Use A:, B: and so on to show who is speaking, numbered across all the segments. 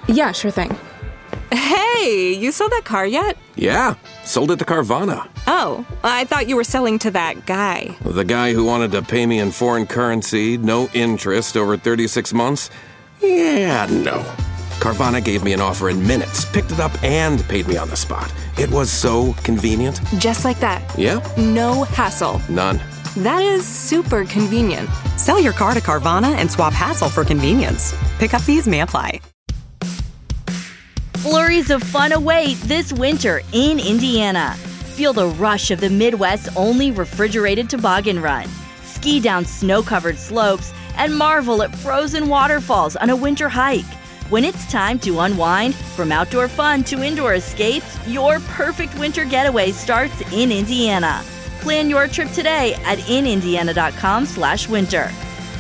A: Yeah, sure thing.
B: Hey, you sold that car yet?
C: Yeah, sold it to Carvana.
B: Oh, I thought you were selling to that guy.
C: The guy who wanted to pay me in foreign currency, no interest, over 36 months? Yeah, no. Carvana gave me an offer in minutes, picked it up, and paid me on the spot. It was so convenient.
B: Just like that.
C: Yeah.
B: No hassle.
C: None.
B: That is super convenient.
D: Sell your car to Carvana and swap hassle for convenience. Pickup fees may apply.
E: Flurries of fun await this winter in Indiana. Feel the rush of the Midwest's only refrigerated toboggan run. Ski down snow-covered slopes and marvel at frozen waterfalls on a winter hike. When it's time to unwind, from outdoor fun to indoor escapes, your perfect winter getaway starts in Indiana. Plan your trip today at inindiana.com/winter.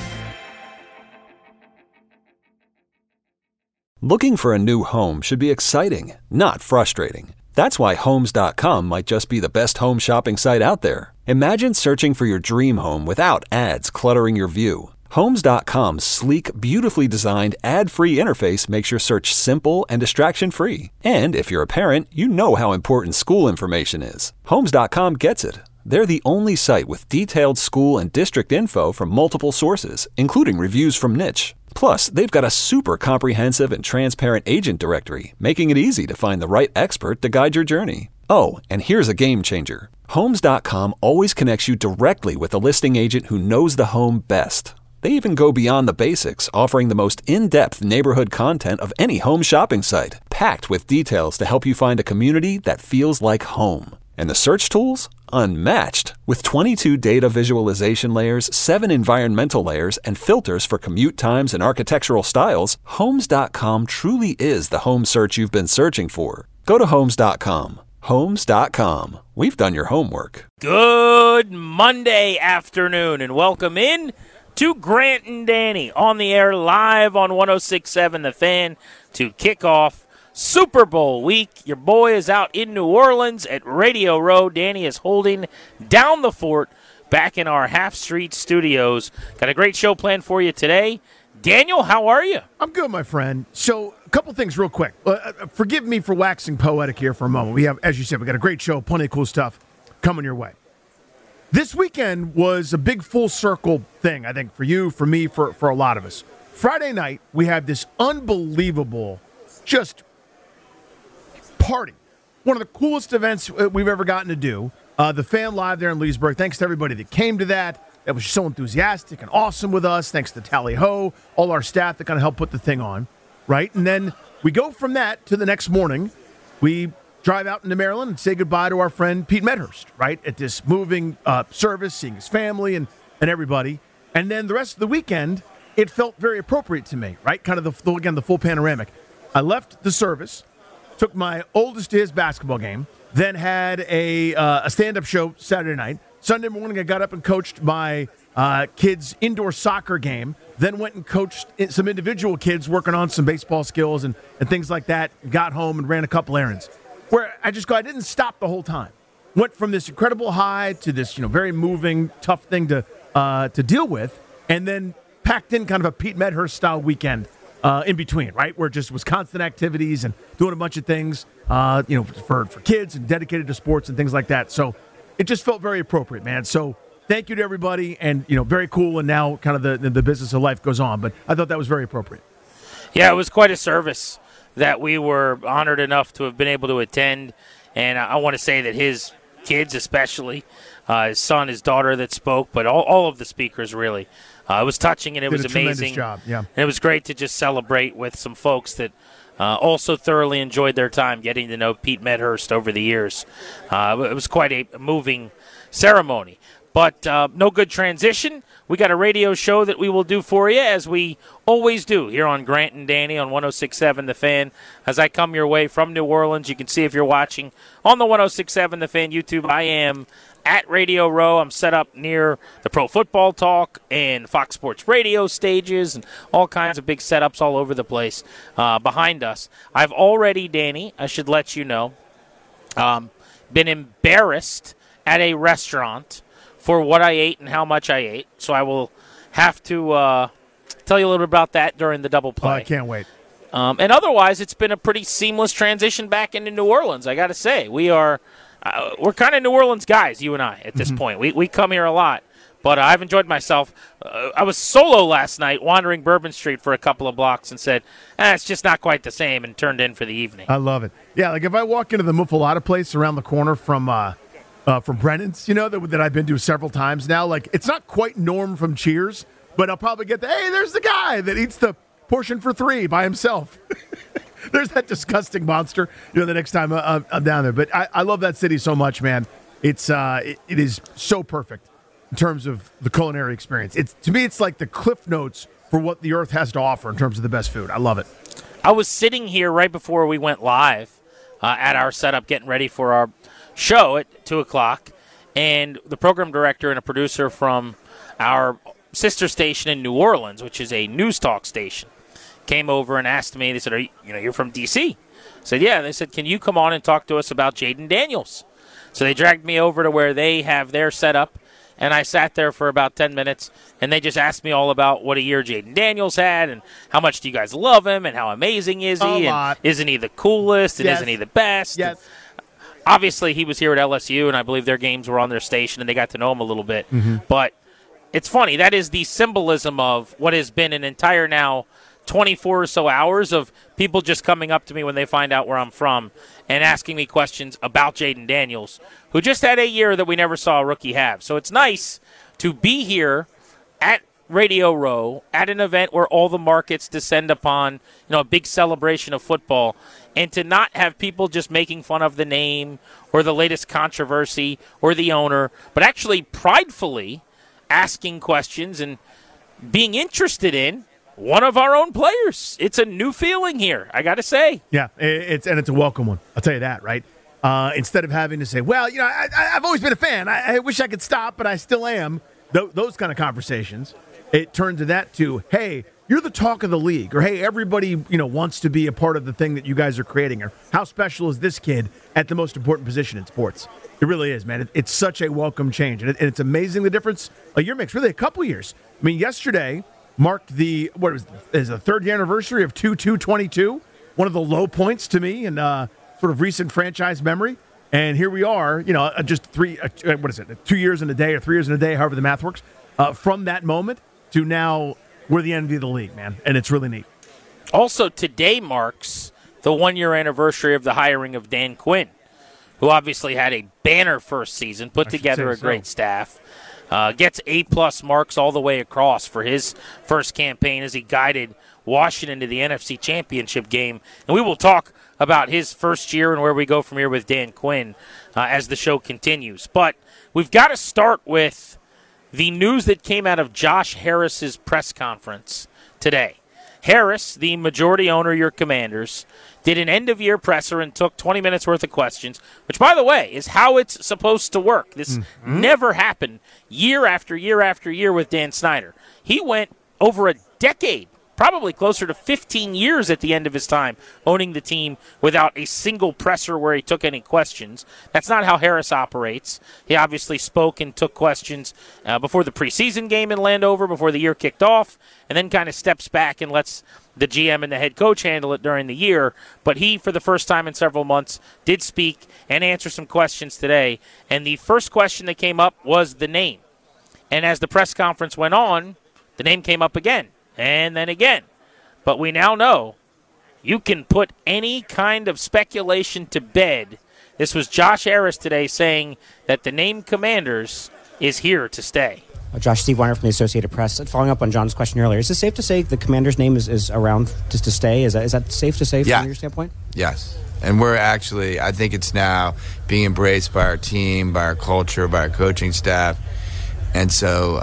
F: Looking for a new home should be exciting, not frustrating. That's why Homes.com might just be the best home shopping site out there. Imagine searching for your dream home without ads cluttering your view. Homes.com's sleek, beautifully designed, ad-free interface makes your search simple and distraction-free. And if you're a parent, you know how important school information is. Homes.com gets it. They're the only site with detailed school and district info from multiple sources, including reviews from Niche. Plus, they've got a super comprehensive and transparent agent directory, making it easy to find the right expert to guide your journey. Oh, and here's a game changer. Homes.com always connects you directly with a listing agent who knows the home best. They even go beyond the basics, offering the most in-depth neighborhood content of any home shopping site, packed with details to help you find a community that feels like home. And the search tools? Unmatched. With 22 data visualization layers, 7 environmental layers, and filters for commute times and architectural styles, Homes.com truly is the home search you've been searching for. Go to Homes.com. Homes.com. We've done your homework.
G: Good Monday afternoon, and welcome in to Grant and Danny on the air live on 106.7 The Fan to kick off Super Bowl week. Your boy is out in New Orleans at Radio Row. Danny is holding down the fort back in our Half Street studios. Got a great show planned for you today. Daniel, how are you?
H: I'm good, my friend. So, a couple things real quick. Forgive me for waxing poetic here for a moment. We have, as you said, we got a great show, plenty of cool stuff coming your way. This weekend was a big full circle thing, I think, for you, for me, for a lot of us. Friday night, we had this unbelievable, just party. One of the coolest events we've ever gotten to do. The Fan Live there in Leesburg. Thanks to everybody that came to that. That was so enthusiastic and awesome with us. Thanks to Tally Ho, all our staff that kind of helped put the thing on, right? And then we go from that to the next morning. We drive out into Maryland and say goodbye to our friend Pete Medhurst, right? At this moving service, seeing his family and everybody. And then the rest of the weekend, it felt very appropriate to me, right? Kind of the full panoramic. I left the service, took my oldest to his basketball game, then had a stand-up show Saturday night. Sunday morning, I got up and coached my kids' indoor soccer game, then went and coached some individual kids working on some baseball skills and things like that, got home and ran a couple errands. Where I didn't stop the whole time. Went from this incredible high to this, very moving, tough thing to deal with, and then packed in kind of a Pete Medhurst-style weekend in between, right? Where it just was constant activities and doing a bunch of things, for kids and dedicated to sports and things like that. So it just felt very appropriate, man. So thank you to everybody, and, very cool, and now kind of the business of life goes on. But I thought that was very appropriate.
G: Yeah, it was quite a service that we were honored enough to have been able to attend. And I want to say that his kids especially, his son, his daughter that spoke, but all of the speakers really. It was touching and it was amazing.
H: Job. Yeah.
G: And it was great to just celebrate with some folks that also thoroughly enjoyed their time getting to know Pete Medhurst over the years. It was quite a moving ceremony. But no good transition. We got a radio show that we will do for you, as we always do here on Grant and Danny on 106.7 The Fan. As I come your way from New Orleans, you can see if you're watching on the 106.7 The Fan YouTube, I am at Radio Row. I'm set up near the Pro Football Talk and Fox Sports Radio stages and all kinds of big setups all over the place behind us. I've already, Danny, I should let you know, been embarrassed at a restaurant for what I ate and how much I ate. So I will have to tell you a little bit about that during the double play.
H: I can't wait.
G: And otherwise, it's been a pretty seamless transition back into New Orleans. I got to say, we're kind of New Orleans guys, you and I, at this point. We come here a lot. But I've enjoyed myself. I was solo last night wandering Bourbon Street for a couple of blocks and said, it's just not quite the same, and turned in for the evening.
H: I love it. Yeah, like if I walk into the Muffalata place around the corner from Brennan's, that I've been to several times now, like it's not quite Norm from Cheers, but I'll probably get hey, there's the guy that eats the portion for 3 by himself. There's that disgusting monster, the next time I'm down there. But I love that city so much, man. It is so perfect in terms of the culinary experience. To me, it's like the Cliff Notes for what the earth has to offer in terms of the best food. I love it.
G: I was sitting here right before we went live at our setup, getting ready for our show at 2 o'clock, and the program director and a producer from our sister station in New Orleans, which is a news talk station, came over and asked me, they said, you're from D.C.? I said, yeah. They said, can you come on and talk to us about Jayden Daniels? So they dragged me over to where they have their setup, and I sat there for about 10 minutes, and they just asked me all about what a year Jayden Daniels had and how much do you guys love him and how amazing is he and isn't he the coolest and isn't he the best?
H: Yes.
G: Obviously, he was here at LSU, and I believe their games were on their station, and they got to know him a little bit. Mm-hmm. But it's funny. That is the symbolism of what has been an entire now 24 or so hours of people just coming up to me when they find out where I'm from and asking me questions about Jayden Daniels, who just had a year that we never saw a rookie have. So it's nice to be here at Radio Row at an event where all the markets descend upon, a big celebration of football, and to not have people just making fun of the name or the latest controversy or the owner, but actually pridefully asking questions and being interested in one of our own players. It's a new feeling here, I got to say.
H: Yeah, it's a welcome one. I'll tell you that, right? Instead of having to say, well, I've always been a fan. I wish I could stop, but I still am. Those kind of conversations. It turned to that to, hey, you're the talk of the league, or hey, everybody wants to be a part of the thing that you guys are creating, or how special is this kid at the most important position in sports? It really is, man. It's such a welcome change, and it's amazing the difference a year makes. Really, a couple years. I mean, yesterday marked the third year anniversary of 2/2/22, one of the low points to me in sort of recent franchise memory. And here we are, just 2 years in a day or 3 years in a day, however the math works, from that moment to now we're the envy of the league, man, and it's really neat.
G: Also, today marks the 1 year anniversary of the hiring of Dan Quinn, who obviously had a banner first season, put together a great staff. Gets A-plus marks all the way across for his first campaign as he guided Washington to the NFC Championship game. And we will talk about his first year and where we go from here with Dan Quinn as the show continues. But we've got to start with the news that came out of Josh Harris's press conference today. Harris, the majority owner of your Commanders, did an end-of-year presser and took 20 minutes worth of questions, which, by the way, is how it's supposed to work. This never happened year after year after year with Dan Snyder. He went over a decade, probably closer to 15 years at the end of his time owning the team without a single presser where he took any questions. That's not how Harris operates. He obviously spoke and took questions before the preseason game in Landover, before the year kicked off, and then kind of steps back and lets the GM and the head coach handle it during the year. But he, for the first time in several months, did speak and answer some questions today. And the first question that came up was the name. And as the press conference went on, the name came up again. And then again. But we now know you can put any kind of speculation to bed. This was Josh Harris today saying that the name Commanders is here to stay.
A: Josh, Steve Weiner from the Associated Press. Following up on John's question earlier, is it safe to say the Commander's name is around just to stay? Is that safe to say from your standpoint?
I: Yes. And we're actually, I think it's now being embraced by our team, by our culture, by our coaching staff. And so,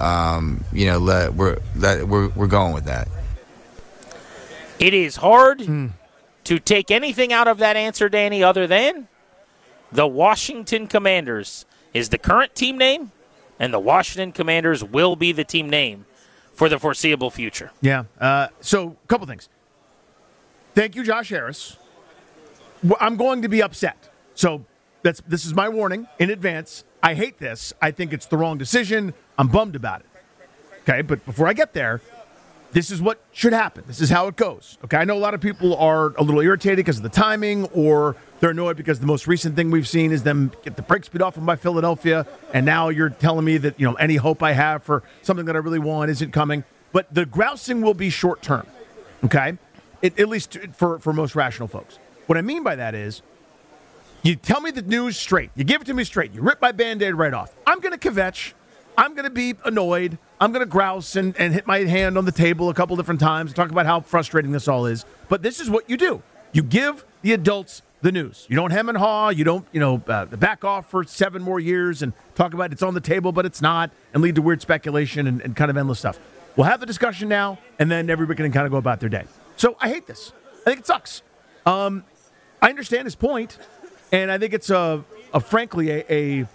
I: we're going with that.
G: It is hard to take anything out of that answer, Danny, other than the Washington Commanders is the current team name, and the Washington Commanders will be the team name for the foreseeable future.
H: Yeah. So, a couple things. Thank you, Josh Harris. I'm going to be upset. So, this is my warning in advance. I hate this. I think it's the wrong decision. I'm bummed about it. Okay, but before I get there, this is what should happen. This is how it goes. Okay, I know a lot of people are a little irritated because of the timing, or they're annoyed because the most recent thing we've seen is them get the brake speed off them by Philadelphia, and now you're telling me that any hope I have for something that I really want isn't coming. But the grousing will be short term. Okay, at least for most rational folks. What I mean by that is, you tell me the news straight. You give it to me straight. You rip my Band-Aid right off. I'm going to kvetch. I'm going to be annoyed. I'm going to grouse and hit my hand on the table a couple different times, talk about how frustrating this all is. But this is what you do. You give the adults the news. You don't hem and haw. You don't, back off for 7 more years and talk about it's on the table, but it's not, and lead to weird speculation and kind of endless stuff. We'll have the discussion now, and then everybody can kind of go about their day. So I hate this. I think it sucks. I understand his point, and I think it's frankly a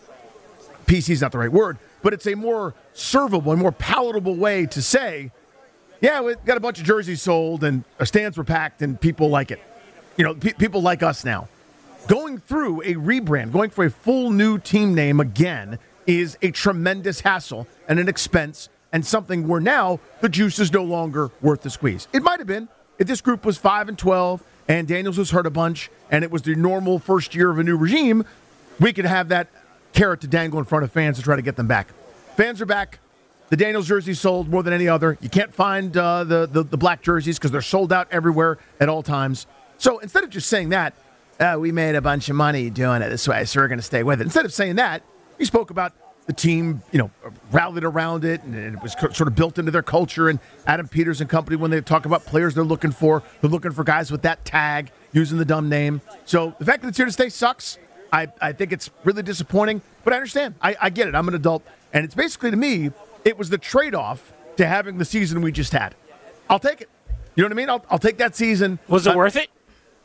H: PC is not the right word, but it's a more servable and more palatable way to say, yeah, we got a bunch of jerseys sold and our stands were packed and people like it. People like us now. Going through a rebrand, going for a full new team name again is a tremendous hassle and an expense and something where now the juice is no longer worth the squeeze. It might have been if this group was 5-12 and Daniels was hurt a bunch and it was the normal first year of a new regime, we could have that carrot to dangle in front of fans to try to get them back. Fans are back. The Daniels jersey sold more than any other. You can't find the black jerseys because they're sold out everywhere at all times. So instead of just saying that, we made a bunch of money doing it this way, so we're going to stay with it. Instead of saying that, he spoke about the team, rallied around it, and it was sort of built into their culture. And Adam Peters and company, when they talk about players they're looking for guys with that tag, using the dumb name. So the fact that it's here to stay sucks. I think it's really disappointing, but I understand. I get it. I'm an adult. And it's basically, to me, it was the trade-off to having the season we just had. I'll take it. You know what I mean? I'll take that season.
G: Was it worth it?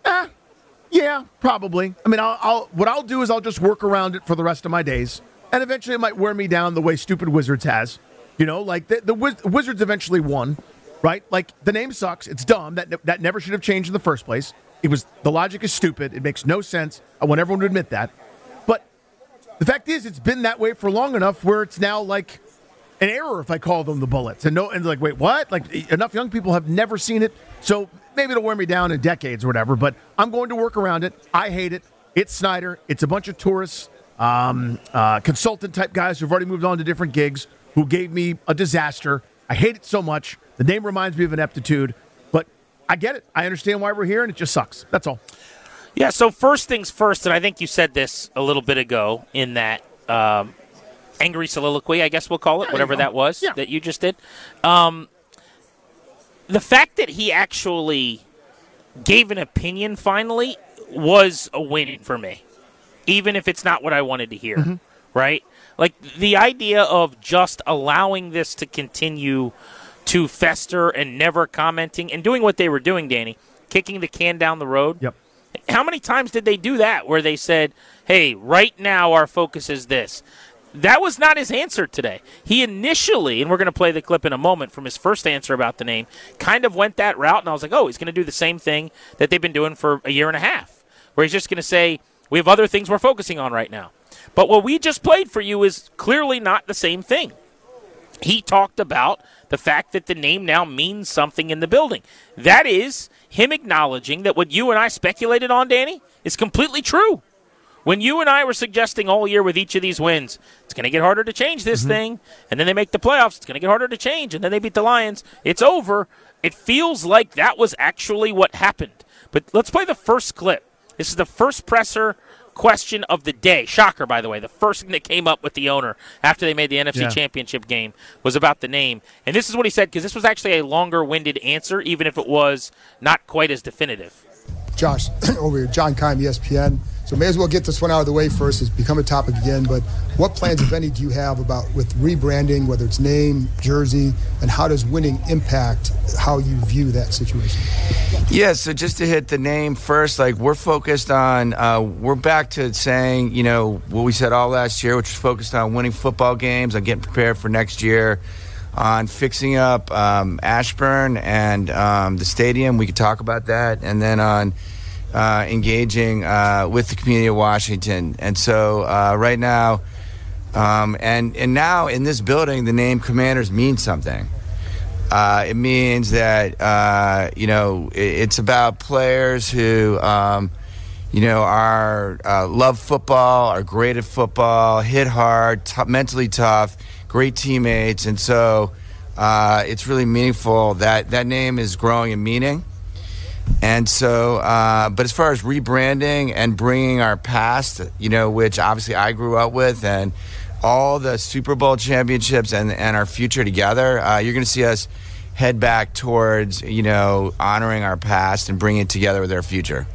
H: Yeah, probably. I mean, what I'll do is I'll just work around it for the rest of my days. And eventually it might wear me down the way stupid Wizards has. Like the Wizards eventually won, right? Like, the name sucks. It's dumb. That never should have changed in the first place. The logic is stupid. It makes no sense. I want everyone to admit that. But the fact is, it's been that way for long enough where it's now like an error if I call them the Bullets. And like, wait, what? Like, enough young people have never seen it. So maybe it'll wear me down in decades or whatever. But I'm going to work around it. I hate it. It's Snyder. It's a bunch of tourists, consultant-type guys who've already moved on to different gigs who gave me a disaster. I hate it so much. The name reminds me of ineptitude. But I get it. I understand why we're here, and it just sucks. That's all.
G: Yeah, so first things first, and I think you said this a little bit ago in that angry soliloquy, I guess we'll call it, whatever that was that you just did. The fact that he actually gave an opinion finally was a win for me, even if it's not what I wanted to hear, right? Like, the idea of just allowing this to continue to fester and never commenting and doing what they were doing, Danny, kicking the can down the road.
H: Yep.
G: How many times did they do that where they said, hey, right now our focus is this? That was not his answer today. He initially, and we're going to play the clip in a moment from his first answer about the name, kind of went that route, and I was like, oh, he's going to do the same thing that they've been doing for a year and a half, where he's just going to say, we have other things we're focusing on right now. But what we just played for you is clearly not the same thing. He talked about the fact that the name now means something in the building. That is him acknowledging that what you and I speculated on, Danny, is completely true. When you and I were suggesting all year with each of these wins, it's going to get harder to change this thing, and then they make the playoffs, it's going to get harder to change, and then they beat the Lions, it's over. It feels like that was actually what happened. But let's play the first clip. This is the first presser question of the day. Shocker, by the way. The first thing that came up with the owner after they made the NFC Championship game was about the name. And this is what he said, because this was actually a longer-winded answer, even if it was not quite as definitive.
J: Josh, over here, John Keim, ESPN. So may as well get this one out of the way first. It's become a topic again. But what plans, if any, do you have with rebranding, whether it's name, jersey, and how does winning impact how you view that situation?
I: Yeah, so just to hit the name first, like, we're focused on, we're back to saying, what we said all last year, which was focused on winning football games, on getting prepared for next year, on fixing up Ashburn and the stadium. We could talk about that. And then on engaging with the community of Washington. And so right now, and now in this building, the name Commanders means something. It means that, it's about players who, are love football, are great at football, hit hard, mentally tough, great teammates. And so it's really meaningful that name is growing in meaning. And so, but as far as rebranding and bringing our past, which obviously I grew up with, and all the Super Bowl championships and our future together, you're going to see us head back towards, honoring our past and bringing it together with our future.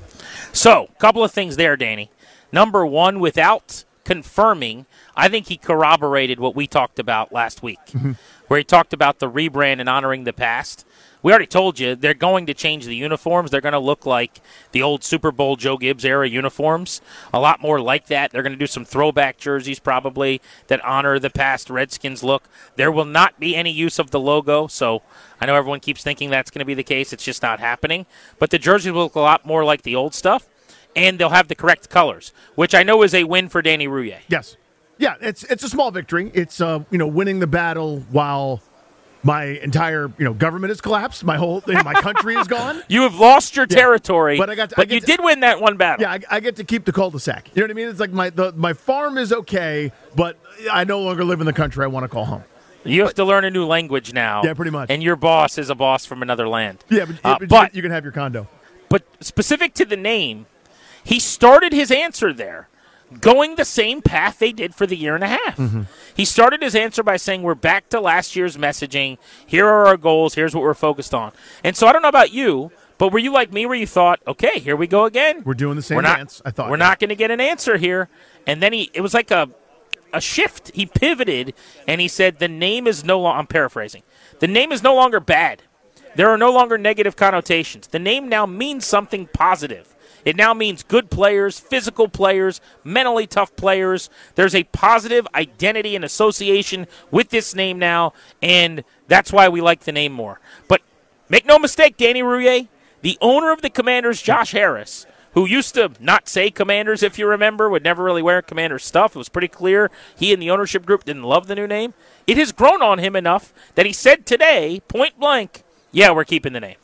G: So, a couple of things there, Danny. Number one, without confirming, I think he corroborated what we talked about last week, where he talked about the rebrand and honoring the past. We already told you they're going to change the uniforms. They're going to look like the old Super Bowl Joe Gibbs era uniforms, a lot more like that. They're going to do some throwback jerseys probably that honor the past Redskins look. There will not be any use of the logo, so I know everyone keeps thinking that's going to be the case. It's just not happening. But the jerseys will look a lot more like the old stuff, and they'll have the correct colors, which I know is a win for Danny Rouillet.
H: Yes. Yeah, it's a small victory. It's, winning the battle while my entire, government has collapsed. My whole, my country is gone.
G: You have lost your territory,
H: but
G: you did win that one battle.
H: Yeah, I get to keep the cul-de-sac. You know what I mean? It's like my farm is okay, but I no longer live in the country I want to call home.
G: You have to learn a new language now.
H: Yeah, pretty much.
G: And your boss is a boss from another land.
H: Yeah, but you can have your condo.
G: But specific to the name, he started his answer there, going the same path they did for the year and a half.
H: Mm-hmm.
G: He started his answer by saying, we're back to last year's messaging. Here are our goals. Here's what we're focused on. And so I don't know about you, but were you like me where you thought, okay, here we go again?
H: We're doing the same dance, I thought.
G: We're not going to get an answer here. And then it was like a shift. He pivoted, and he said the name is no longer, I'm paraphrasing, the name is no longer bad. There are no longer negative connotations. The name now means something positive. It now means good players, physical players, mentally tough players. There's a positive identity and association with this name now, and that's why we like the name more. But make no mistake, Danny Rouillet, the owner of the Commanders, Josh Harris, who used to not say Commanders, if you remember, would never really wear Commanders stuff. It was pretty clear he and the ownership group didn't love the new name. It has grown on him enough that he said today, point blank, yeah, we're keeping the name.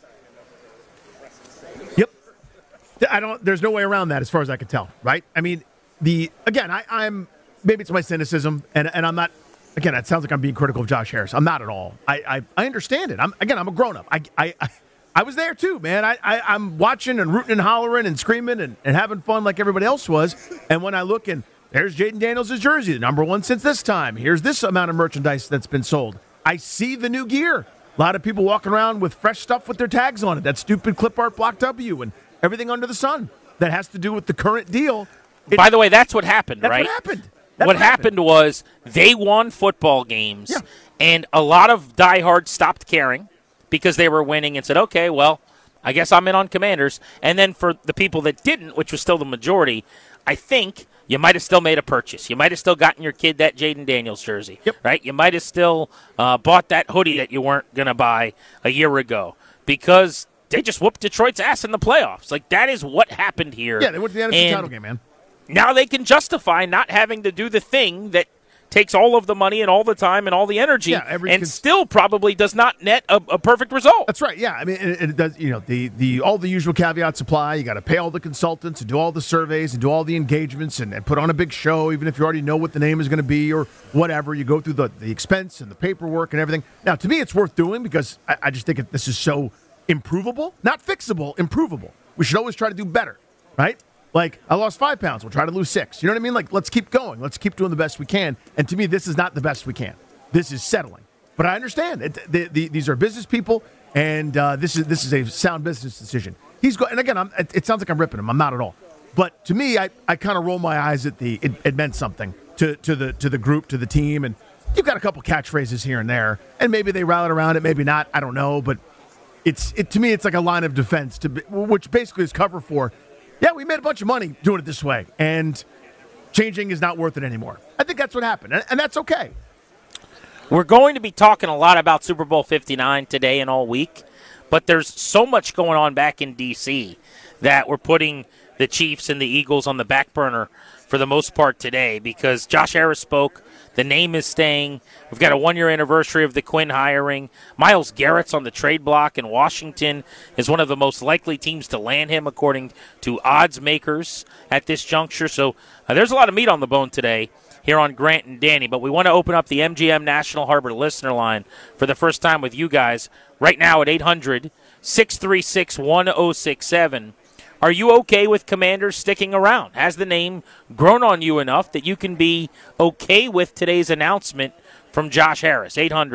H: Yep. There's no way around that as far as I can tell, right? I mean, I'm maybe it's my cynicism, and I'm not, again, it sounds like I'm being critical of Josh Harris. I'm not at all. I understand it. I'm a grown-up. I was there too, man. I'm watching and rooting and hollering and screaming and having fun like everybody else was. And when I look and there's Jaden Daniels' jersey, the number one since this time. Here's this amount of merchandise that's been sold. I see the new gear. A lot of people walking around with fresh stuff with their tags on it. That stupid clip art Block W and everything under the sun that has to do with the current deal.
G: By the way, that's what happened, right?
H: What
G: happened was they won football games, and a lot of diehards stopped caring because they were winning and said, okay, well, I guess I'm in on Commanders. And then for the people that didn't, which was still the majority, I think you might have still made a purchase. You might have still gotten your kid that Jaden Daniels jersey, right? You might have still bought that hoodie that you weren't going to buy a year ago because they just whooped Detroit's ass in the playoffs. Like, that is what happened here.
H: Yeah, they went to the NFC title game, man.
G: Now they can justify not having to do the thing that takes all of the money and all the time and all the energy and still probably does not net a perfect result.
H: That's right, yeah. I mean, it does, the all the usual caveats apply. You got to pay all the consultants and do all the surveys and do all the engagements and put on a big show, even if you already know what the name is going to be or whatever. You go through the expense and the paperwork and everything. Now, to me, it's worth doing because I just think this is so improvable. Not fixable, improvable. We should always try to do better, right? Like, I lost 5 pounds. We'll try to lose 6. You know what I mean? Like, let's keep going. Let's keep doing the best we can. And to me, this is not the best we can. This is settling. But I understand. These are business people, and this is a sound business decision. And again, it sounds like I'm ripping him. I'm not at all. But to me, I kind of roll my eyes at it meant something to the group, to the team. And you've got a couple catchphrases here and there. And maybe they rallied around it, maybe not. I don't know. But to me, it's like a line of defense, which basically is cover for, yeah, we made a bunch of money doing it this way, and changing is not worth it anymore. I think that's what happened, and that's okay.
G: We're going to be talking a lot about Super Bowl 59 today and all week, but there's so much going on back in D.C. that we're putting the Chiefs and the Eagles on the back burner for the most part today because Josh Harris spoke. The name is staying. We've got a 1-year anniversary of the Quinn hiring. Myles Garrett's on the trade block, and Washington is one of the most likely teams to land him according to odds makers at this juncture. So there's a lot of meat on the bone today here on Grant and Danny, but we want to open up the MGM National Harbor listener line for the first time with you guys right now at 800-636-1067. Are you okay with Commanders sticking around? Has the name grown on you enough that you can be okay with today's announcement from Josh Harris?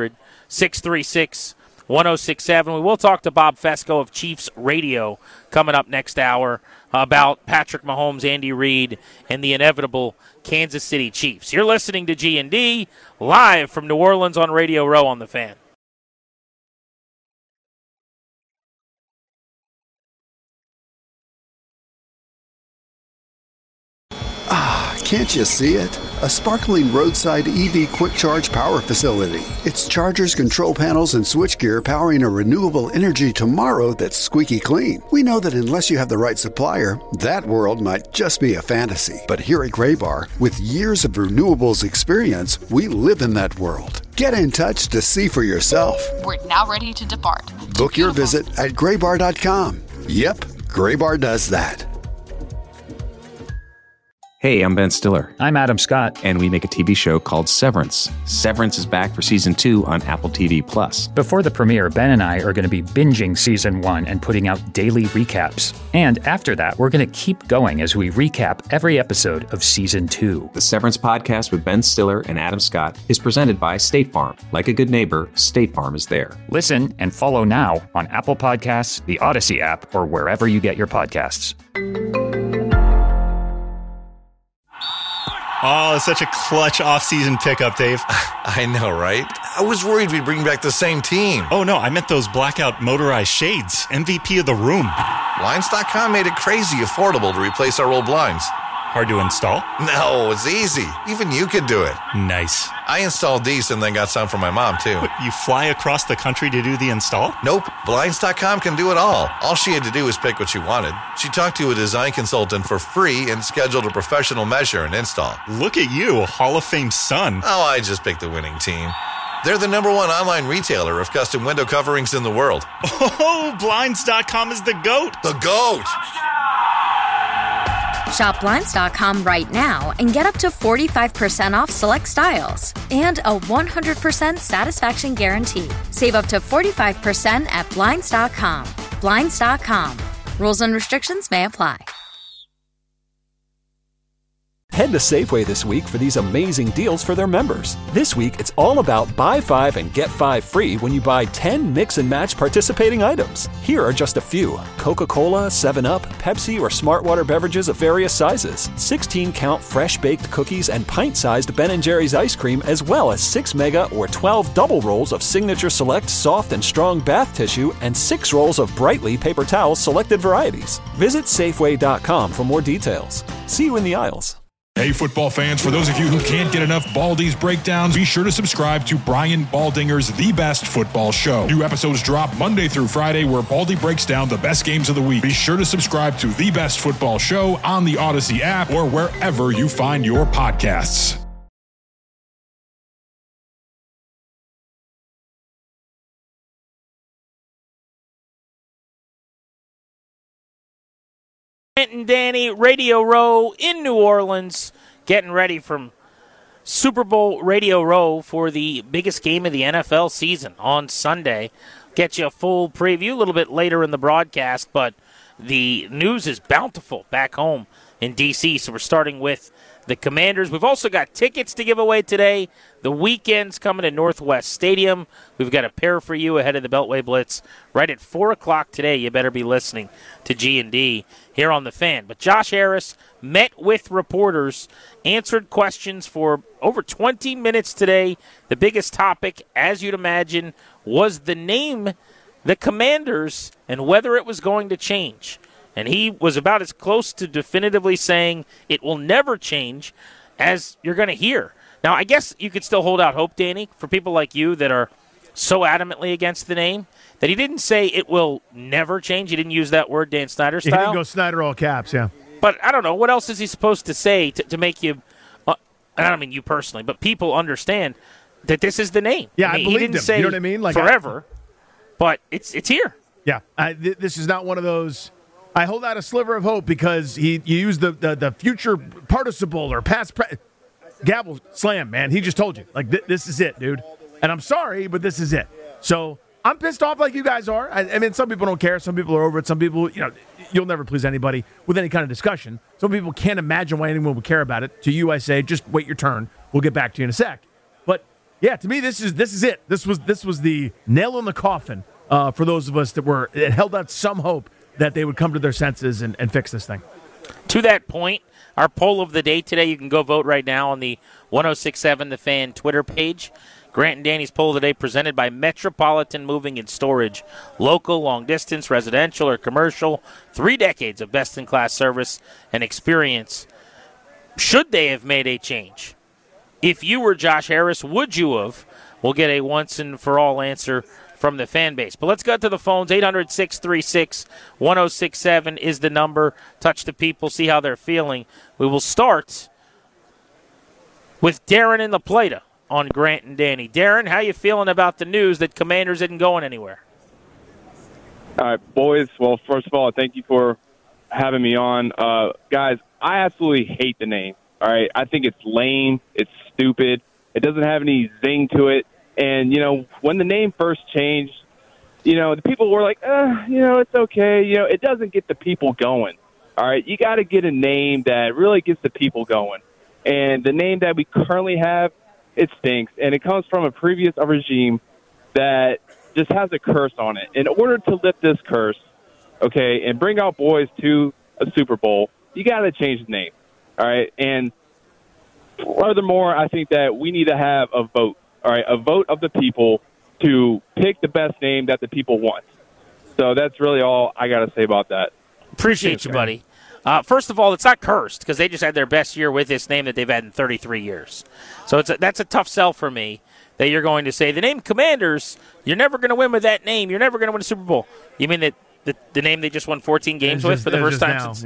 G: 800-636-1067. We will talk to Bob Fesco of Chiefs Radio coming up next hour about Patrick Mahomes, Andy Reid, and the inevitable Kansas City Chiefs. You're listening to G&D live from New Orleans on Radio Row on the Fan.
K: Can't you see it? A sparkling roadside EV quick charge power facility. It's chargers, control panels, and switchgear powering a renewable energy tomorrow that's squeaky clean. We know that unless you have the right supplier, that world might just be a fantasy. But here at Graybar, with years of renewables experience, we live in that world. Get in touch to see for yourself.
L: We're now ready to depart.
K: Book your visit at graybar.com. Yep, Graybar does that.
M: Hey, I'm Ben Stiller.
N: I'm Adam Scott.
M: And we make a TV show called Severance. Severance is back for Season 2 on Apple TV+.
N: Before the premiere, Ben and I are going to be binging Season 1 and putting out daily recaps. And after that, we're going to keep going as we recap every episode of Season 2.
M: The Severance podcast with Ben Stiller and Adam Scott is presented by State Farm. Like a good neighbor, State Farm is there.
N: Listen and follow now on Apple Podcasts, the Odyssey app, or wherever you get your podcasts.
O: Oh, such a clutch off-season pickup, Dave.
P: I know, right? I was worried we'd bring back the same team.
O: Oh, no, I meant those blackout motorized shades. MVP of the room.
P: Blinds.com made it crazy affordable to replace our old blinds.
O: Hard to install?
P: No, it's easy. Even you could do it.
O: Nice.
P: I installed these and then got some for my mom, too.
O: What, you fly across the country to do the install?
P: Nope. Blinds.com can do it all. All she had to do was pick what she wanted. She talked to a design consultant for free and scheduled a professional measure and install.
O: Look at you, a Hall of Fame son.
P: Oh, I just picked the winning team. They're the #1 online retailer of custom window coverings in the world.
O: Oh, Blinds.com is the GOAT.
P: The GOAT!
L: Shop Blinds.com right now and get up to 45% off select styles and a 100% satisfaction guarantee. Save up to 45% at Blinds.com. Blinds.com. Rules and restrictions may apply.
F: Head to Safeway this week for these amazing deals for their members. This week, it's all about buy 5 and get 5 free when you buy 10 mix and match participating items. Here are just a few: Coca-Cola, 7-Up, Pepsi, or Smartwater beverages of various sizes, 16-count fresh-baked cookies, and pint-sized Ben & Jerry's ice cream, as well as 6 mega or 12 double rolls of Signature Select soft and strong bath tissue and 6 rolls of Brightly paper towels selected varieties. Visit Safeway.com for more details. See you in the aisles.
Q: Hey, football fans, for those of you who can't get enough Baldy's breakdowns, be sure to subscribe to Brian Baldinger's The Best Football Show. New episodes drop Monday through Friday where Baldy breaks down the best games of the week. Be sure to subscribe to The Best Football Show on the Odyssey app or wherever you find your podcasts.
G: Grant and Danny, Radio Row in New Orleans, getting ready from Super Bowl Radio Row for the biggest game of the NFL season on Sunday. Get you a full preview a little bit later in the broadcast, but the news is bountiful back home in D.C., so we're starting with the Commanders. We've also got tickets to give away today. The weekend's coming to Northwest Stadium. We've got a pair for you ahead of the Beltway Blitz right at 4 o'clock today. You better be listening to G&D here on The Fan. But Josh Harris met with reporters, answered questions for over 20 minutes today. The biggest topic, as you'd imagine, was the name, the Commanders, and whether it was going to change. And he was about as close to definitively saying it will never change as you're going to hear. Now, I guess you could still hold out hope, Danny, for people like you that are so adamantly against the name, that he didn't say it will never change. He didn't use that word Dan Snyder style.
H: He didn't go Snyder all caps, yeah.
G: But I don't know. What else is he supposed to say to make you, and I don't mean you personally, but people understand that this is the name?
H: Yeah,
G: I mean,
H: believed
G: he didn't
H: him.
G: say
H: You know what I mean? Like,
G: forever, but it's here.
H: Yeah, this is not one of those. I hold out a sliver of hope because you use the future participle or past gavel slam, man. He just told you. Like, this is it, dude. And I'm sorry, but this is it. So I'm pissed off like you guys are. I mean, some people don't care. Some people are over it. Some people, you'll never please anybody with any kind of discussion. Some people can't imagine why anyone would care about it. To you, I say, just wait your turn. We'll get back to you in a sec. But, yeah, to me, this is it. This was the nail in the coffin for those of us that held out some hope that they would come to their senses and fix this thing.
G: To that point, our poll of the day today, you can go vote right now on the 1067 The Fan Twitter page. Grant and Danny's poll of the day presented by Metropolitan Moving and Storage. Local, long distance, residential, or commercial. 3 decades of best-in-class service and experience. Should they have made a change? If you were Josh Harris, would you have? We'll get a once-and-for-all answer from the fan base. But let's go to the phones. 800-636-1067 is the number. Touch the people, see how they're feeling. We will start with Darren in La Plata on Grant and Danny. Darren, how you feeling about the news that Commanders isn't going anywhere?
R: All right, boys. Well, first of all, thank you for having me on. Guys, I absolutely hate the name. All right, I think it's lame. It's stupid. It doesn't have any zing to it. And, when the name first changed, the people were like, it's okay. It doesn't get the people going. All right, you got to get a name that really gets the people going. And the name that we currently have, it stinks. And it comes from a previous regime that just has a curse on it. In order to lift this curse, okay, and bring our boys to a Super Bowl, you got to change the name. All right, and furthermore, I think that we need to have a vote. All right, a vote of the people to pick the best name that the people want. So that's really all I got to say about that.
G: Appreciate you, buddy. First of all, it's not cursed because they just had their best year with this name that they've had in 33 years. So that's a tough sell for me that you're going to say the name Commanders, you're never going to win with that name. You're never going to win a Super Bowl. You mean that the name they just won 14 games with for the first time since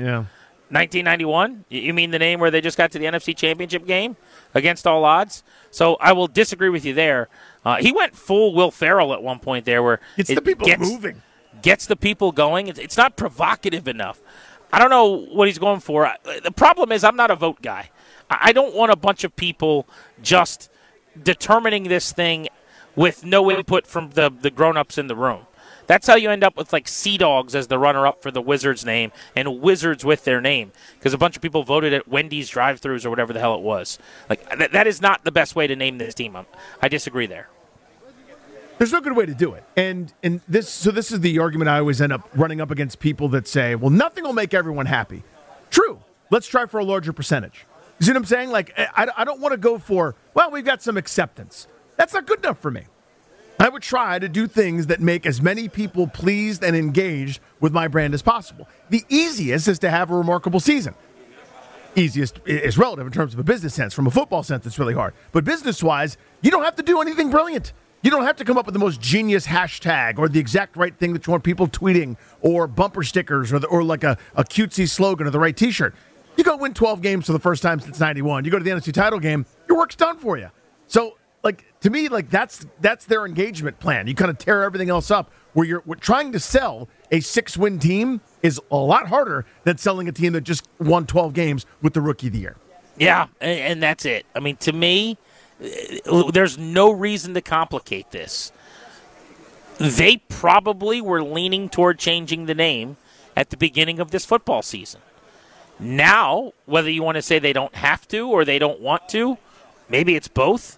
G: 1991? You mean the name where they just got to the NFC Championship game against all odds? So I will disagree with you there. He went full Will Ferrell at one point there where
H: it's the people moving.
G: Gets the people going. It's not provocative enough. I don't know what he's going for. The problem is I'm not a vote guy. I don't want a bunch of people just determining this thing with no input from the grown-ups in the room. That's how you end up with, like, Sea Dogs as the runner-up for the Wizards name and Wizards with their name because a bunch of people voted at Wendy's drive-thrus or whatever the hell it was. Like, that is not the best way to name this team. I disagree there.
H: There's no good way to do it. And this is the argument I always end up running up against people that say, well, nothing will make everyone happy. True. Let's try for a larger percentage. You see what I'm saying? Like, I don't want to go for, well, we've got some acceptance. That's not good enough for me. I would try to do things that make as many people pleased and engaged with my brand as possible. The easiest is to have a remarkable season. Easiest is relative in terms of a business sense. From a football sense, it's really hard. But business-wise, you don't have to do anything brilliant. You don't have to come up with the most genius hashtag or the exact right thing that you want people tweeting or bumper stickers or like a cutesy slogan or the right T-shirt. You go win 12 games for the first time since 91. You go to the NFC title game, your work's done for you. So, like, to me, like, that's their engagement plan. You kind of tear everything else up where we're trying to sell a 6-win team is a lot harder than selling a team that just won 12 games with the Rookie of the Year.
G: Yeah, and that's it. I mean, to me, there's no reason to complicate this. They probably were leaning toward changing the name at the beginning of this football season. Now, whether you want to say they don't have to or they don't want to, maybe it's both.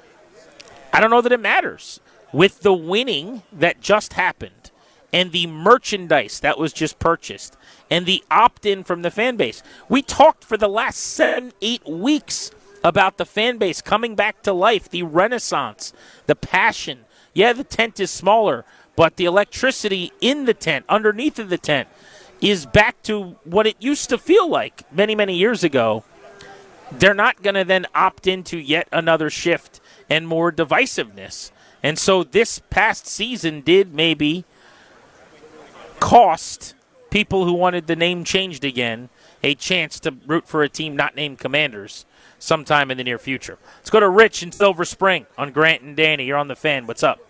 G: I don't know that it matters. With the winning that just happened and the merchandise that was just purchased and the opt-in from the fan base, we talked for the last 7-8 weeks about the fan base coming back to life, the renaissance, the passion. Yeah, the tent is smaller, but the electricity in the tent, underneath of the tent, is back to what it used to feel like many, many years ago. They're not going to then opt into yet another shift and more divisiveness. And so this past season did maybe cost people who wanted the name changed again a chance to root for a team not named Commanders sometime in the near future. Let's go to Rich in Silver Spring on Grant and Danny. You're on the Fan. What's up?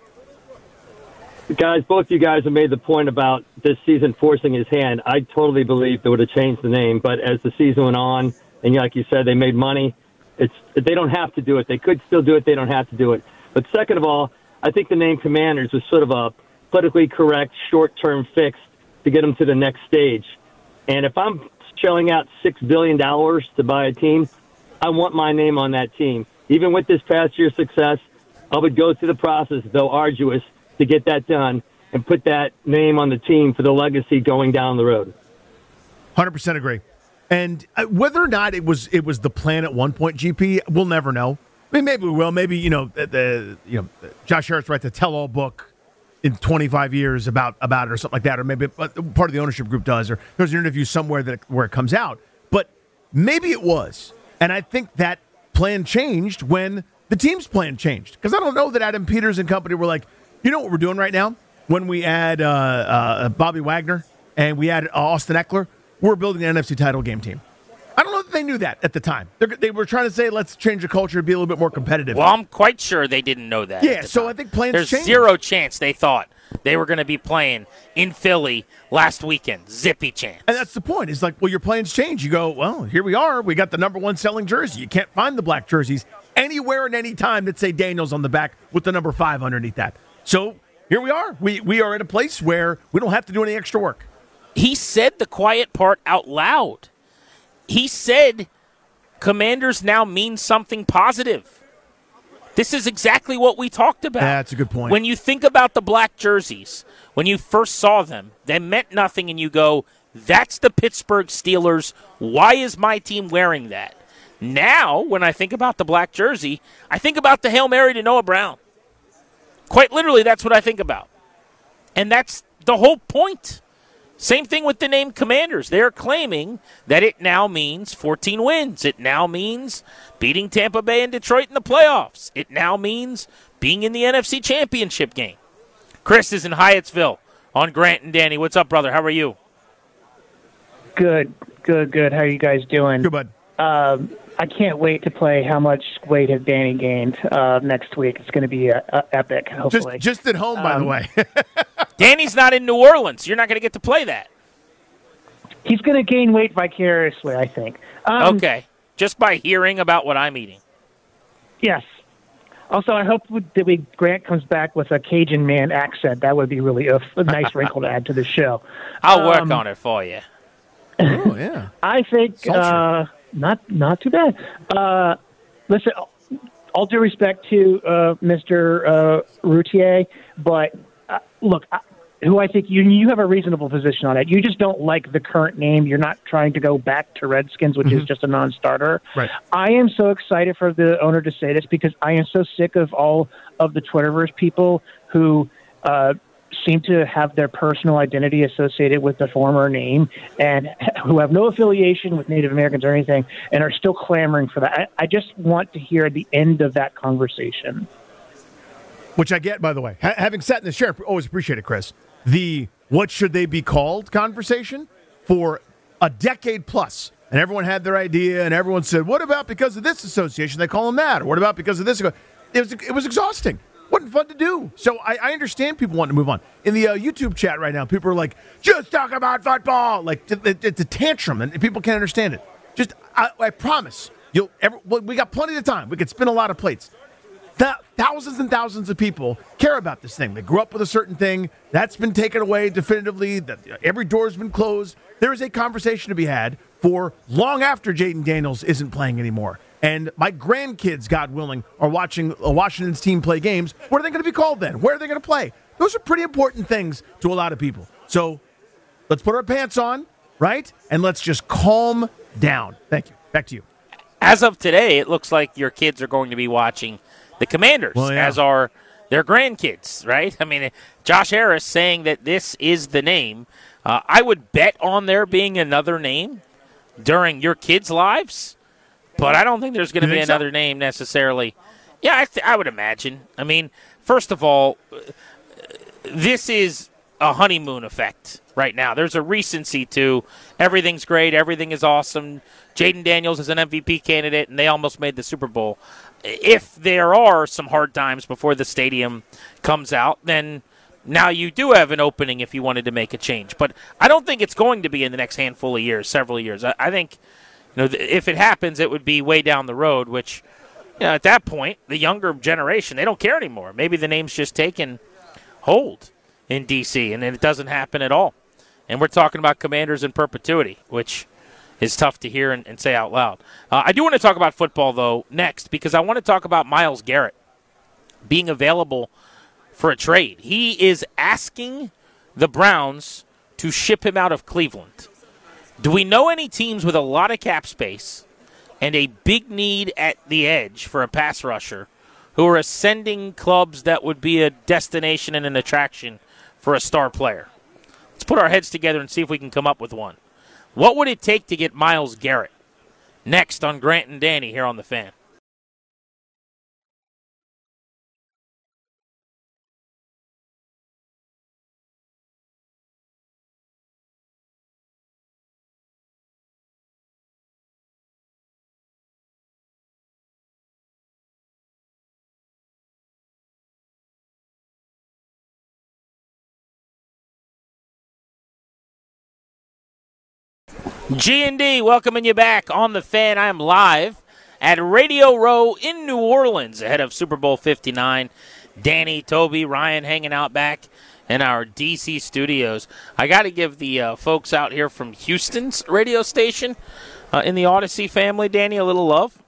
S: Guys, both you guys have made the point about this season forcing his hand. I totally believe they would have changed the name, but as the season went on, and like you said, they made money, they don't have to do it. They could still do it. They don't have to do it. But second of all, I think the name Commanders was sort of a politically correct short-term fix to get them to the next stage. And if I'm shelling out $6 billion to buy a team, I want my name on that team. Even with this past year's success, I would go through the process, though arduous, to get that done and put that name on the team for the legacy going down the road.
H: 100% agree. And whether or not it was the plan at one point, GP, we'll never know. I mean, maybe we will. Maybe Josh Harris writes a tell-all book in 25 years about it or something like that, or maybe part of the ownership group does, or there's an interview somewhere where it comes out. But maybe it was, and I think that plan changed when the team's plan changed. Because I don't know that Adam Peters and company were like, you know what we're doing right now? When we add Bobby Wagner and we add Austin Eckler, we're building an NFC title game team. I don't know that they knew that at the time. They were trying to say, let's change the culture to be a little bit more competitive.
G: Well, I'm quite sure they didn't know that.
H: Yeah, so I think plans
G: There's
H: changed.
G: Zero chance they thought they were going to be playing in Philly last weekend. Zippy chance.
H: And that's the point. It's like, well, your plans change. You go, well, here we are. We got the number one selling jersey. You can't find the black jerseys anywhere and any time that say Daniels on the back with the number 5 underneath that. So here we are. We are at a place where we don't have to do any extra work.
G: He said the quiet part out loud. He said Commanders now means something positive. This is exactly what we talked about.
H: That's a good point.
G: When you think about the black jerseys, when you first saw them, they meant nothing, and you go, that's the Pittsburgh Steelers. Why is my team wearing that? Now, when I think about the black jersey, I think about the Hail Mary to Noah Brown. Quite literally, that's what I think about. And that's the whole point. Same thing with the name Commanders. They're claiming that it now means 14 wins. It now means beating Tampa Bay and Detroit in the playoffs. It now means being in the NFC Championship game. Chris is in Hyattsville on Grant and Danny. What's up, brother? How are you?
T: Good. How are you guys doing?
H: Good, bud.
T: I can't wait to play How Much Weight Has Danny Gained next week. It's going to be epic, hopefully.
H: Just at home, by the way.
G: Danny's not in New Orleans. You're not going to get to play that.
T: He's going to gain weight vicariously, I think.
G: Okay. Just by hearing about what I'm eating.
T: Yes. Also, I hope that Grant comes back with a Cajun man accent. That would be really a nice wrinkle to add to the show.
G: I'll work on it for you.
H: Oh, yeah.
T: I think not too bad. Listen, all due respect to Mr. Routier, but look, who I think you have a reasonable position on it. You just don't like the current name. You're not trying to go back to Redskins, which is just a non-starter.
H: Right.
T: I am so excited for the owner to say this because I am so sick of all of the Twitterverse people who seem to have their personal identity associated with the former name and who have no affiliation with Native Americans or anything and are still clamoring for that. I just want to hear the end of that conversation.
H: Which I get, by the way. Having sat in the chair, always appreciate it, Chris. The what should they be called conversation for a decade plus. And everyone had their idea, and everyone said, what about because of this association, they call them that? Or what about because of this? It was exhausting. Wasn't fun to do. So I understand people want to move on. In the YouTube chat right now, people are like, just talk about football. Like, it's a tantrum, and people can't understand it. Just, I promise, we got plenty of time. We could spin a lot of plates. Thousands and thousands of people care about this thing. They grew up with a certain thing. That's been taken away definitively. Every door's been closed. There is a conversation to be had for long after Jaden Daniels isn't playing anymore. And my grandkids, God willing, are watching Washington's team play games. What are they going to be called then? Where are they going to play? Those are pretty important things to a lot of people. So let's put our pants on, right? And let's just calm down. Thank you. Back to you.
G: As of today, it looks like your kids are going to be watching the Commanders, as are their grandkids, right? I mean, Josh Harris saying that this is the name. I would bet on there being another name during your kids' lives, but I don't think there's going to be another name necessarily. Yeah, I would imagine. I mean, first of all, this is a honeymoon effect right now. There's a recency to everything's great, everything is awesome. Jaden Daniels is an MVP candidate, and they almost made the Super Bowl. If there are some hard times before the stadium comes out, then now you do have an opening if you wanted to make a change. But I don't think it's going to be in the next handful of years, several years. I think if it happens, it would be way down the road, which at that point, the younger generation, they don't care anymore. Maybe the name's just taken hold in D.C., and then it doesn't happen at all. And we're talking about Commanders in perpetuity, which is tough to hear and say out loud. I do want to talk about football, though, next, because I want to talk about Myles Garrett being available for a trade. He is asking the Browns to ship him out of Cleveland. Do we know any teams with a lot of cap space and a big need at the edge for a pass rusher who are ascending clubs that would be a destination and an attraction for a star player? Let's put our heads together and see if we can come up with one. What would it take to get Myles Garrett? Next on Grant and Danny here on The Fan. G&D, welcoming you back on The Fan. I am live at Radio Row in New Orleans ahead of Super Bowl 59. Danny, Toby, Ryan hanging out back in our D.C. studios. I got to give the folks out here from Houston's radio station in the Odyssey family, Danny, a little love.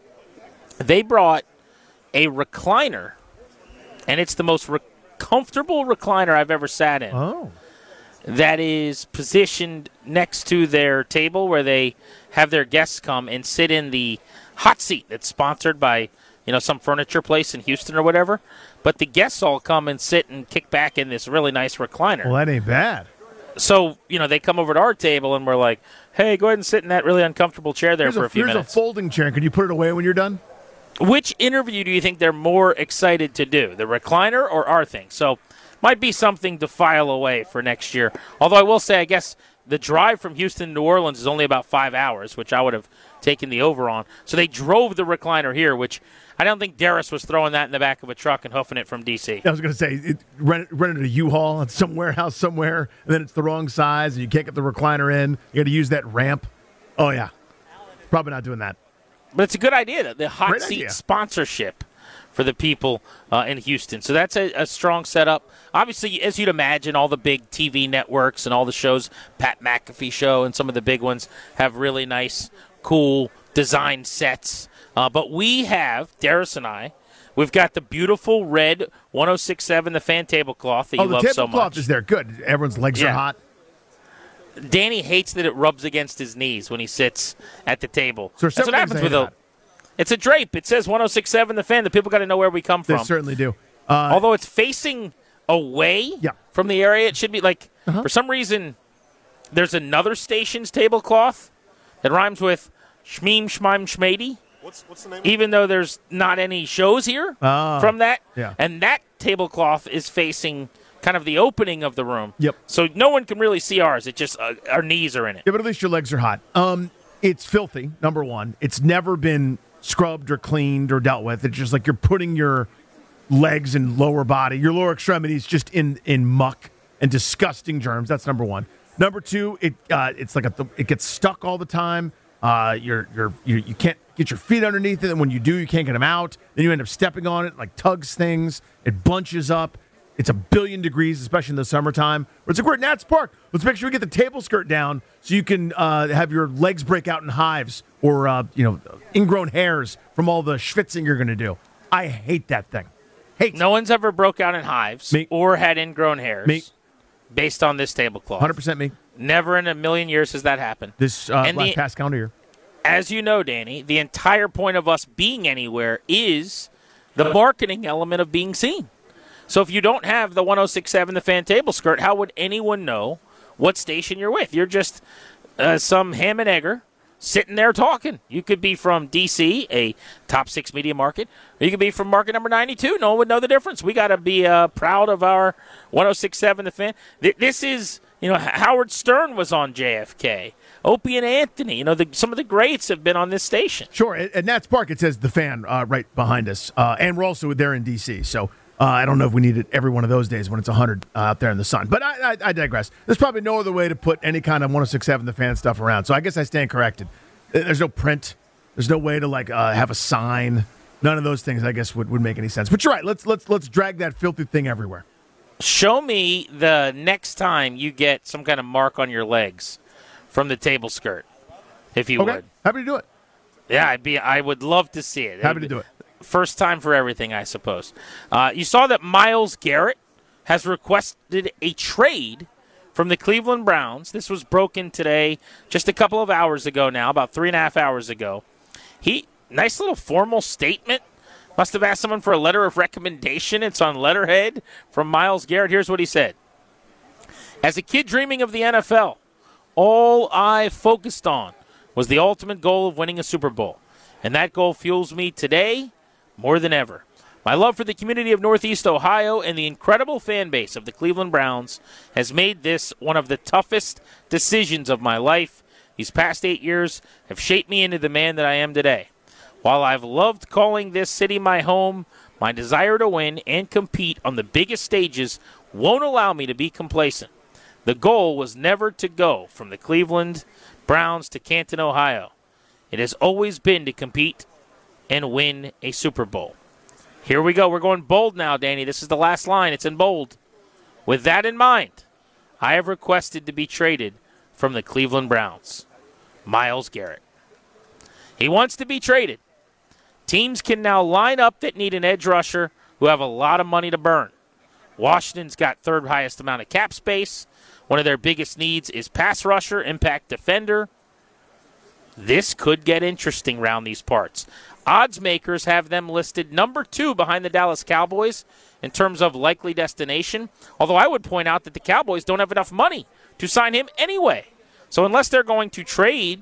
G: They brought a recliner, and it's the most comfortable recliner I've ever sat in.
H: Oh.
G: That is positioned next to their table where they have their guests come and sit in the hot seat that's sponsored by, some furniture place in Houston or whatever. But the guests all come and sit and kick back in this really nice recliner.
H: Well, that ain't bad.
G: So, they come over to our table and we're like, hey, go ahead and sit in that really uncomfortable chair there for a few minutes.
H: Here's a folding chair. Can you put it away when you're done?
G: Which interview do you think they're more excited to do, the recliner or our thing? So, might be something to file away for next year. Although I will say, I guess the drive from Houston to New Orleans is only about 5 hours, which I would have taken the over on. So they drove the recliner here, which I don't think Darius was throwing that in the back of a truck and hoofing it from D.C.
H: I was going to say, rented a U-Haul at some warehouse somewhere, and then it's the wrong size, and you can't get the recliner in. You got to use that ramp. Oh, yeah. Probably not doing that.
G: But it's a good idea, the hot seat sponsorship for the people in Houston. So that's a strong setup. Obviously, as you'd imagine, all the big TV networks and all the shows, Pat McAfee show and some of the big ones, have really nice, cool designed sets. But we have, Darius and I, we've got the beautiful red 106.7, the Fan tablecloth that you love so much.
H: The tablecloth is there. Good. Everyone's legs are hot.
G: Danny hates that it rubs against his knees when he sits at the table.
H: So
G: that's what happens with it's a drape. It says 106.7 The Fan. The people got to know where we come from.
H: They certainly do.
G: Although it's facing away from the area, it should be like, for some reason, there's another station's tablecloth that rhymes with Shmeem Shmime Shmady.
U: What's the name?
G: Even though there's not any shows here from that.
H: Yeah.
G: And that tablecloth is facing kind of the opening of the room.
H: Yep.
G: So no one can really see ours. It just, our knees are in it.
H: Yeah, but at least your legs are hot. It's filthy, number one. It's never been scrubbed or cleaned or dealt with. It's just like you're putting your legs and lower body, your lower extremities just in muck and disgusting germs. That's number one. Number two, it's like it gets stuck all the time. You can't get your feet underneath it, and when you do, you can't get them out. Then you end up stepping on it, it like tugs things. It bunches up. It's 1,000,000,000 degrees, especially in the summertime. It's like we're at Nats Park. Let's make sure we get the table skirt down so you can have your legs break out in hives or ingrown hairs from all the schwitzing you're going to do. I hate that thing.
G: No one's ever broke out in hives or had ingrown hairs.
H: Me.
G: Based on this tablecloth.
H: 100% me.
G: Never in a million years has that happened.
H: This past calendar year.
G: As you know, Danny, the entire point of us being anywhere is the marketing element of being seen. So if you don't have the 106.7 The Fan table skirt, how would anyone know what station you're with? You're just some ham and egger sitting there talking. You could be from D.C., a top 6 media market, or you could be from market number 92. No one would know the difference. We got to be proud of our 106.7 The Fan. This is, Howard Stern was on JFK. Opie and Anthony. Some of the greats have been on this station.
H: Sure. At Nats Park, it says The Fan right behind us. And we're also there in D.C., so I don't know if we need it every one of those days when it's 100 out there in the sun. But I digress. There's probably no other way to put any kind of 106.7 The Fan stuff around, so I guess I stand corrected. There's no print. There's no way to, have a sign. None of those things, I guess, would make any sense. But you're right. Let's drag that filthy thing everywhere.
G: Show me the next time you get some kind of mark on your legs from the table skirt, if you would.
H: Happy to do it.
G: Yeah, I would love to see it.
H: Happy to do it.
G: First time for everything, I suppose. You saw that Myles Garrett has requested a trade from the Cleveland Browns. This was broken today, just a couple of hours ago now, about 3.5 hours ago. Nice little formal statement. Must have asked someone for a letter of recommendation. It's on letterhead from Myles Garrett. Here's what he said. As a kid dreaming of the NFL, all I focused on was the ultimate goal of winning a Super Bowl. And that goal fuels me today more than ever. My love for the community of Northeast Ohio and the incredible fan base of the Cleveland Browns has made this one of the toughest decisions of my life. These past 8 years have shaped me into the man that I am today. While I've loved calling this city my home, my desire to win and compete on the biggest stages won't allow me to be complacent. The goal was never to go from the Cleveland Browns to Canton, Ohio. It has always been to compete and win a Super Bowl. Here we go. We're going bold now, Danny. This is the last line. It's in bold. With that in mind, I have requested to be traded from the Cleveland Browns. Myles Garrett. He wants to be traded. Teams can now line up that need an edge rusher who have a lot of money to burn. Washington's got third highest amount of cap space. One of their biggest needs is pass rusher, impact defender. This could get interesting around these parts. Odds makers have them listed number 2 behind the Dallas Cowboys in terms of likely destination, although I would point out that the Cowboys don't have enough money to sign him anyway. So unless they're going to trade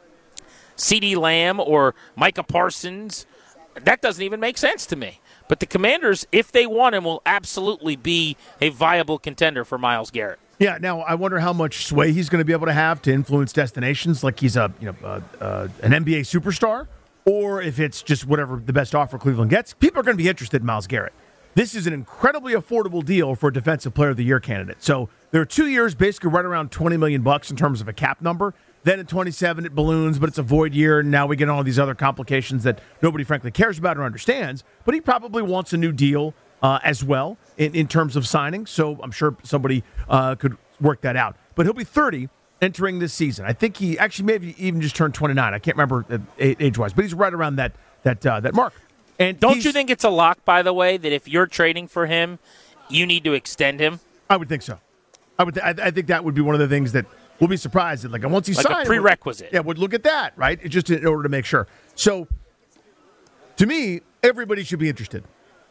G: CeeDee Lamb or Micah Parsons, that doesn't even make sense to me. But the Commanders, if they want him, will absolutely be a viable contender for Myles Garrett.
H: Yeah, now I wonder how much sway he's going to be able to have to influence destinations, like he's an NBA superstar, or if it's just whatever the best offer Cleveland gets. People are going to be interested in Myles Garrett. This is an incredibly affordable deal for a Defensive Player of the Year candidate. So there are 2 years, basically right around $20 million in terms of a cap number. Then in 27, it balloons, but it's a void year, and now we get all these other complications that nobody, frankly, cares about or understands. But he probably wants a new deal as well in terms of signing, so I'm sure somebody could work that out. But he'll be 30 entering this season. I think he actually maybe even just turned 29. I can't remember age-wise, but he's right around that mark. And
G: don't you think it's a lock, by the way, that if you're trading for him, you need to extend him?
H: I would think so. I think that would be one of the things that we'll be surprised that, once he's signed,
G: a prerequisite.
H: Would look at that, right? It's just in order to make sure. So, to me, everybody should be interested.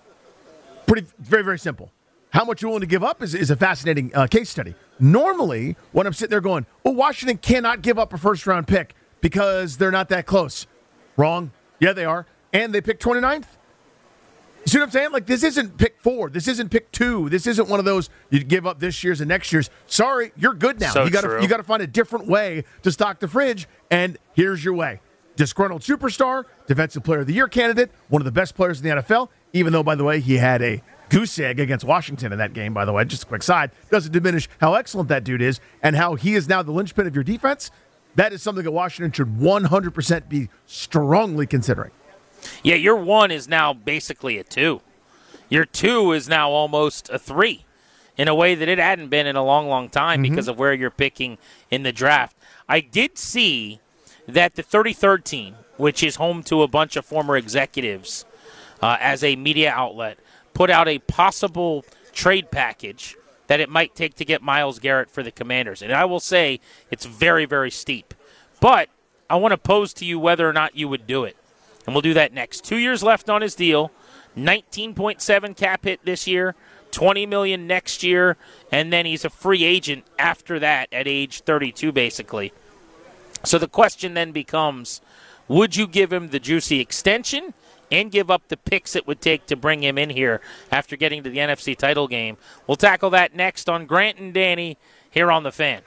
H: Very, very simple. How much you're willing to give up is a fascinating case study. Normally, when I'm sitting there going, Washington cannot give up a first-round pick because they're not that close. Wrong. Yeah, they are. And they picked 29th. You see what I'm saying? This isn't pick 4. This isn't pick 2. This isn't one of those you give up this year's and next year's. Sorry, you're good now.
G: So
H: you got to find a different way to stock the fridge, and here's your way. Disgruntled superstar, Defensive Player of the Year candidate, one of the best players in the NFL, even though, by the way, he had a goose egg against Washington in that game, by the way. Just a quick side. Doesn't diminish how excellent that dude is and how he is now the linchpin of your defense. That is something that Washington should 100% be strongly considering.
G: Yeah, your 1 is now basically a 2. Your 2 is now almost a 3 in a way that it hadn't been in a long, long time because of where you're picking in the draft. I did see that the 33rd team, which is home to a bunch of former executives as a media outlet, put out a possible trade package that it might take to get Myles Garrett for the Commanders. And I will say it's very, very steep. But I want to pose to you whether or not you would do it. And we'll do that next. 2 years left on his deal, 19.7 cap hit this year, $20 million next year, and then he's a free agent after that at age 32, basically. So the question then becomes, would you give him the juicy extension and give up the picks it would take to bring him in here after getting to the NFC title game? We'll tackle that next on Grant and Danny here on The Fan.